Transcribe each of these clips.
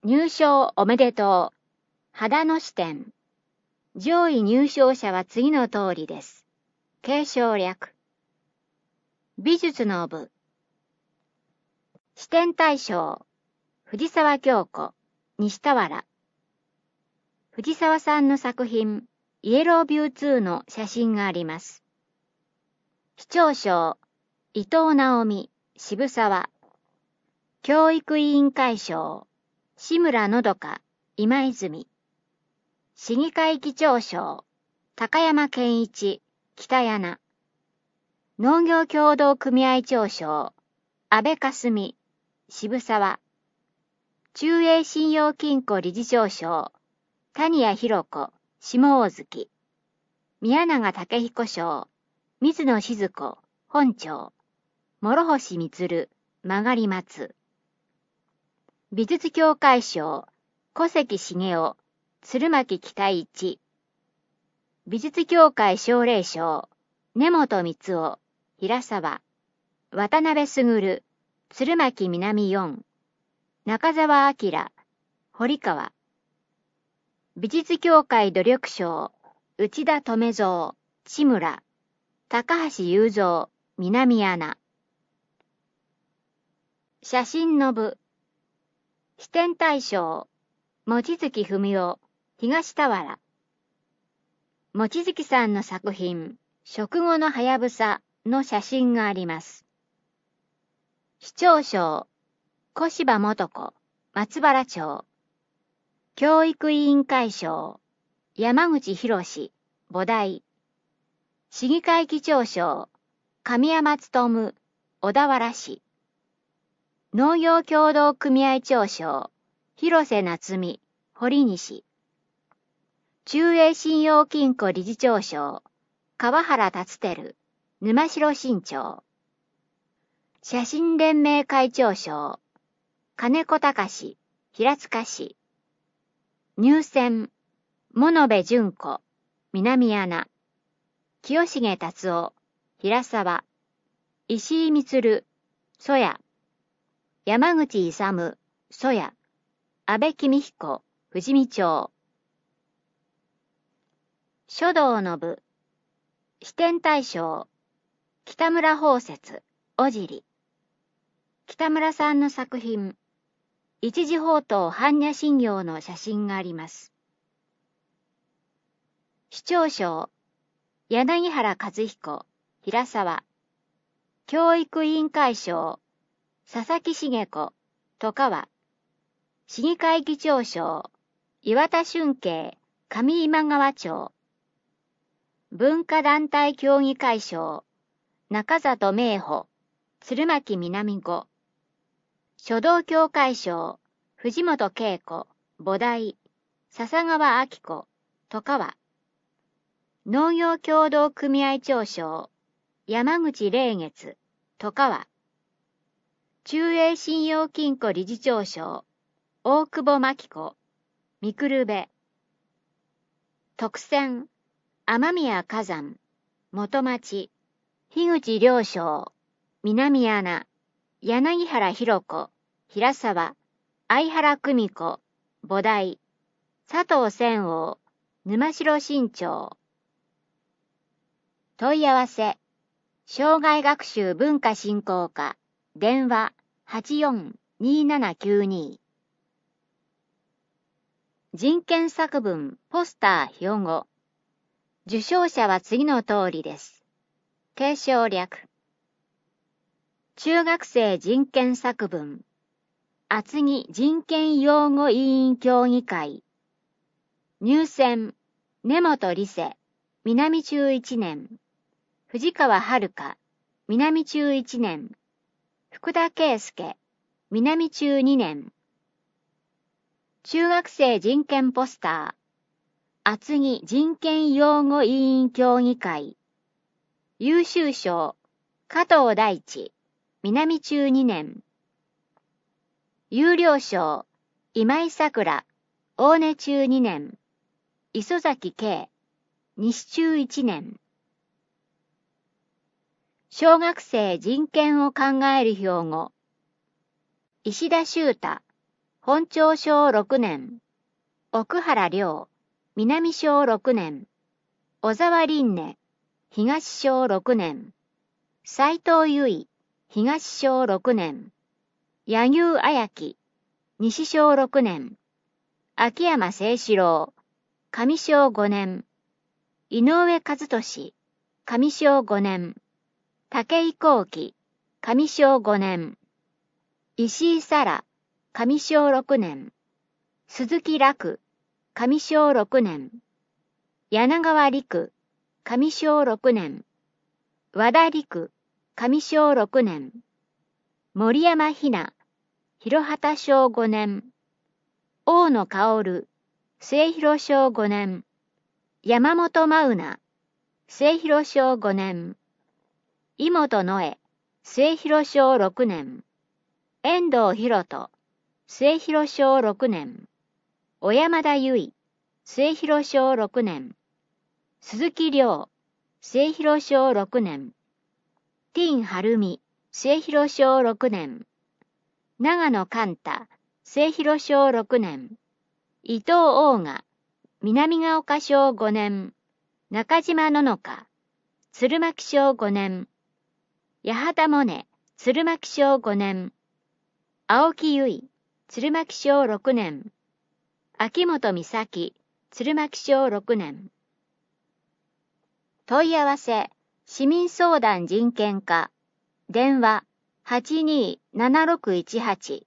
入賞おめでとう。秦野支店。上位入賞者は次の通りです。継承略。美術の部。支店大賞。藤沢京子、西田原。藤沢さんの作品、イエロービュー2の写真があります。市長賞。伊藤直美、渋沢。教育委員会賞。志村のどか、今泉。市議会議長賞。高山健一、北柳。農業協同組合長賞。安倍かすみ、渋沢。中英信用金庫理事長賞。谷谷博子、下大月。宮永武彦賞。水野静子、本町。諸星充、曲がり松。美術協会賞。小関茂雄、鶴巻北一。美術協会奨励賞。根本光雄、平沢。渡辺卓、鶴巻南4。中澤明、堀川。美術協会努力賞。内田留蔵、志村。高橋雄三、南穴。写真の部。支店大賞。望月文雄、東田原。望月さんの作品、食後のはやぶさの写真があります。市長賞。小柴素子、松原町。教育委員会賞。山口博、菩提。市議会議長賞。神山勉、小田原市。農業協同組合長賞。広瀬夏美、堀西。中英信用金庫理事長賞。川原達輝、沼城新町。写真連盟会長賞。金子隆、平塚市。入選。物部純子、南穴。清重達夫、平沢。石井満、曽谷。山口勇、曽谷。安倍公彦、富士見町。書道の部。支店大賞。北村芳雪、小尻。北村さんの作品、一時宝刀般若心経の写真があります。市長賞。柳原和彦、平沢。教育委員会賞。佐々木茂子、戸川。市議会議長賞。岩田俊慶、上今川町。文化団体協議会賞。中里明穂、鶴巻南5。書道協会賞。藤本恵子、菩提。笹川明子、戸川。農業協同組合長賞。山口霊月、戸川。中英信用金庫理事長賞。大久保真紀子、三久部。特選。雨宮火山、元町。樋口良章、南穴。柳原博子、平沢。相原久美子、菩提。佐藤千王、沼城新町。問い合わせ。生涯学習文化振興課、電話 84-2792。人権作文、ポスター標語。受賞者は次の通りです。継承略。中学生人権作文。厚木人権擁護委員協議会。入選。根本理瀬、南中1年。藤川遥、南中1年。福田圭介、南中2年。中学生人権ポスター。厚木人権擁護委員協議会。優秀賞。加藤大地、南中2年。優良賞。今井桜、大根中2年。磯崎圭、西中1年。小学生人権を考える標語。石田修太、 本町小6年。奥原良、南小6年。小沢林音、東小6年。斉藤由衣、東小6年。柳生綾樹、西小6年。秋山清志郎、上小5年。井上和俊、上小5年。武井幸喜、上小5年。石井沙羅、上小6年。鈴木楽、上小6年。柳川陸、上小6年。和田陸、上小6年。森山ひな、広畑小5年。大野薫、末広小5年。山本真宇、末広小5年。井本野江、末広小6年。遠藤博人、末広小6年。小山田由衣、末広小6年。鈴木亮、末広小6年。ティン晴美、末広小6年。長野寛太、末広小6年。伊藤大賀、南ヶ丘小5年。中島ののか、鶴巻小5年。八幡萌音、鶴巻小5年。青木由衣、鶴巻小6年。秋元美咲、鶴巻小6年。問い合わせ、市民相談人権課、電話、827618。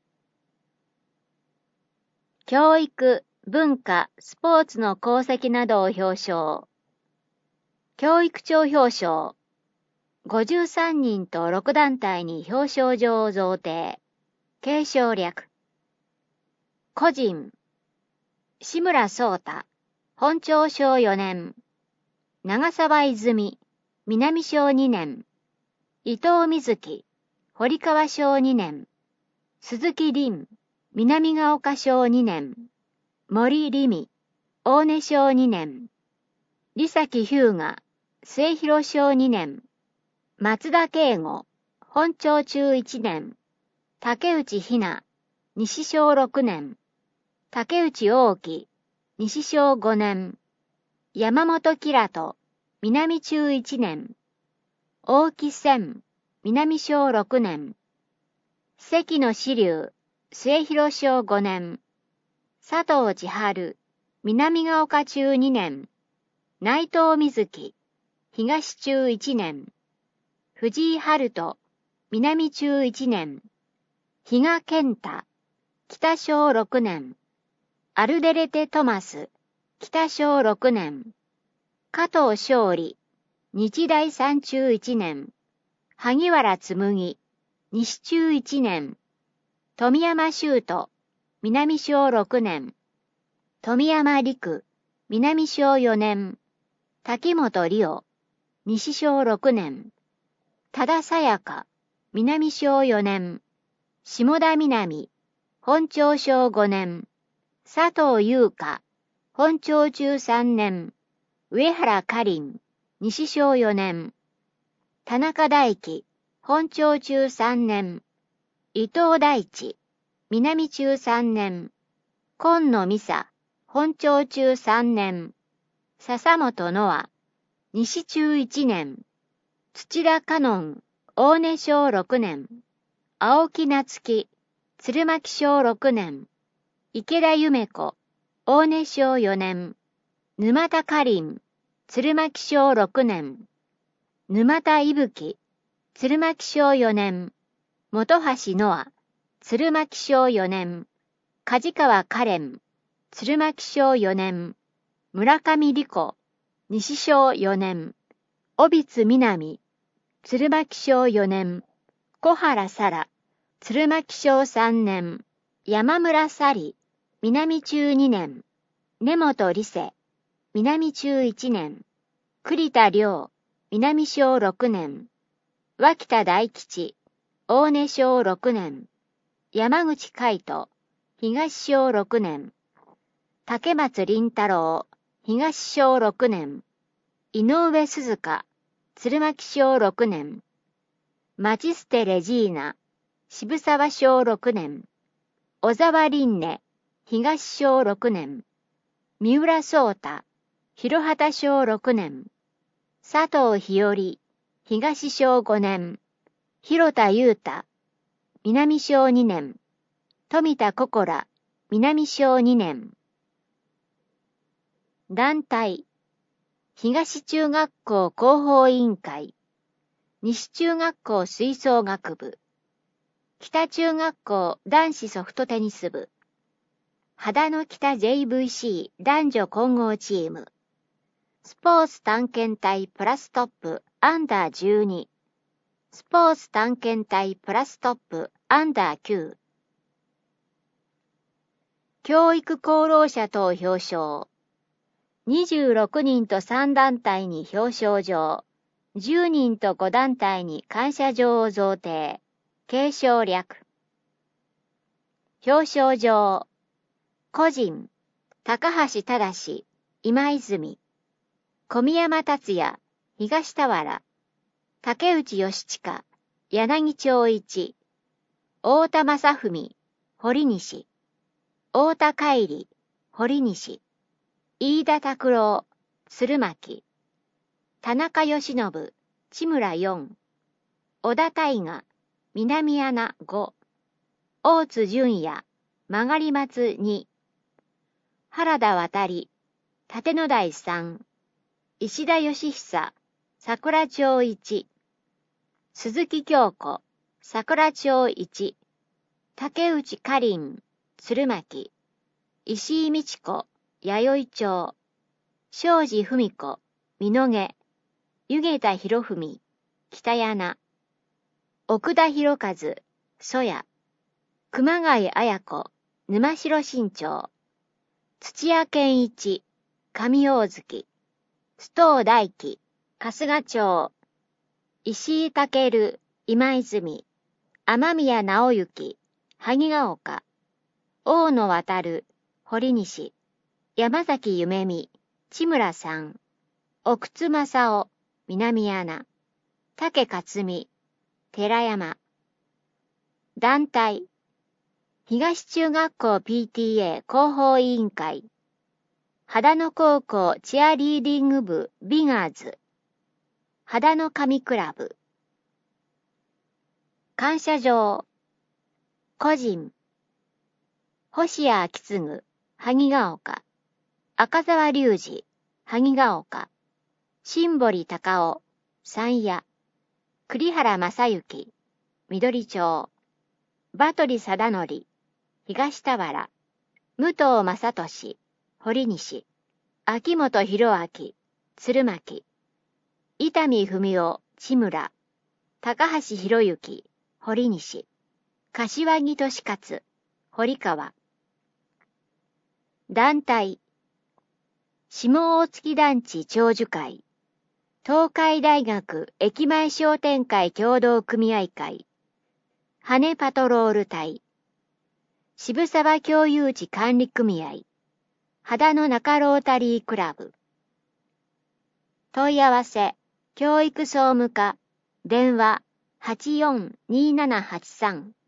教育、文化、スポーツの功績などを表彰。教育庁表彰。53人と6団体に表彰状を贈呈。継承略。個人。志村蒼太、本町小4年。長沢泉、南小2年。伊藤瑞希、堀川小2年。鈴木凛、南ヶ丘小2年。森里美、大根小2年。利崎日向、末広小2年。松田圭吾、本町中1年。竹内ひな、西小6年。竹内大輝、西小5年。山本キラト、南中1年。大木千、南小6年。関野志龍、末広小5年。佐藤千春、南ヶ丘中2年。内藤瑞希、東中1年。藤井春人、南中1年。比嘉健太、北小6年。アルデレテ・トマス、北小6年。加藤勝利、日大3中1年。萩原紬、西中1年。富山修斗、南小6年。富山陸、南小4年。滝本理央、西小6年。多田沙也加、南小4年。下田南、本町小5年。佐藤優香、本町中3年。上原かりん、西小4年。田中大輝、本町中3年。伊藤大地、南中3年。今野美沙、本町中3年。笹本乃愛、西中1年。土田香音、大根小6年。青木夏樹、鶴巻小6年。池田夢子、大根小4年。沼田かりん、鶴巻小6年。沼田いぶき、鶴巻小4年。本橋乃愛、鶴巻小4年。梶川かれん、鶴巻小4年。村上理子、西小4年。小津南、鶴巻小4年。小原沙羅、鶴巻小3年。山村沙里、南中2年。根本理世、南中1年。栗田亮、南小6年。脇田大吉、大根小6年。山口海人、東小6年。竹松麟太郎、東小6年。井上鈴鹿、鶴巻小6年。町捨レジーナ、渋沢小6年。 小沢凛音、東小6年。三浦壮太、広畑小6年。佐藤日和、東小5年。広田裕太、南小2年。富田心、南小2年。団体、東中学校広報委員会、西中学校吹奏楽部、北中学校男子ソフトテニス部、秦野北 JVC 男女混合チーム、スポーツ探検隊プラストップアンダー12、スポーツ探検隊プラストップアンダー9、教育功労者等表彰、26人と3団体に表彰状、10人と5団体に感謝状を贈呈、継承略。表彰状、個人、高橋正、今泉、小宮山達也、東田原、竹内義親、柳長一、太田正文、堀西、太田海里、堀西、飯田拓郎、鶴巻、田中義信、千村4、小田大河、南穴5、大津淳也、曲松2、原田渡、立野台3、石田義久、桜町1、鈴木京子、桜町1、竹内かりん、鶴巻、石井美智子、弥生町、庄司文子、美濃毛、湯桁博文、北柳、奥田博和、曽谷、熊谷綾子、沼城新町、土屋健一、上大月、須藤大輝、春日町、石井健、今泉、雨宮直之、萩ヶ丘、大野渡、堀西、山崎夢美、千村さん、奥津正夫、南穴、竹克美、寺山。団体、東中学校 PTA 広報委員会、秦野高校チアリーディング部ビガーズ、秦野神クラブ。感謝状、個人、星谷章次、萩ヶ丘、赤澤隆二、萩ヶ丘、新堀隆夫、山谷、栗原正幸、緑町、馬取貞則、東田原、武藤正俊、堀西、秋元博明、鶴巻、伊丹文夫、千村、高橋博之、堀西、柏木俊勝、堀川。団体、下大月団地長寿会、東海大学駅前商店会協同組合会、羽パトロール隊、渋沢共有地管理組合、秦野中ロータリークラブ。問い合わせ、教育総務課、電話842783